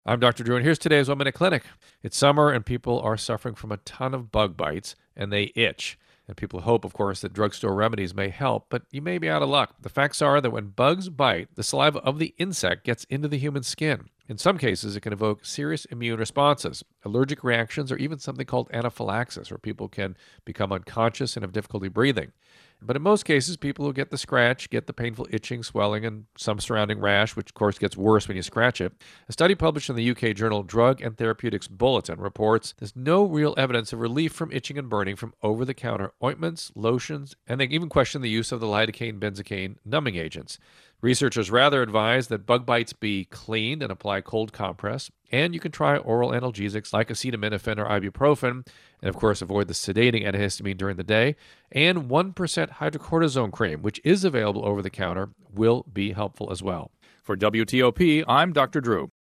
I'm Dr. Drew, and here's today's 1 Minute Clinic. It's summer, and people are suffering from a ton of bug bites, and they itch. And people hope, of course, that drugstore remedies may help, but you may be out of luck. The facts are that when bugs bite, the saliva of the insect gets into the human skin. In some cases, it can evoke serious immune responses, allergic reactions, or even something called anaphylaxis, where people can become unconscious and have difficulty breathing. But in most cases, people who get the scratch get the painful itching, swelling, and some surrounding rash, which of course gets worse when you scratch it. A study published in the UK journal Drug and Therapeutics Bulletin reports there's no real evidence of relief from itching and burning from over-the-counter ointments, lotions, and they even question the use of the lidocaine benzocaine numbing agents. Researchers rather advise that bug bites be cleaned and apply cold compress, and you can try oral analgesics like acetaminophen or ibuprofen, and of course avoid the sedating antihistamine during the day, and 1% hydrocortisone cream, which is available over the counter, will be helpful as well. For WTOP, I'm Dr. Drew.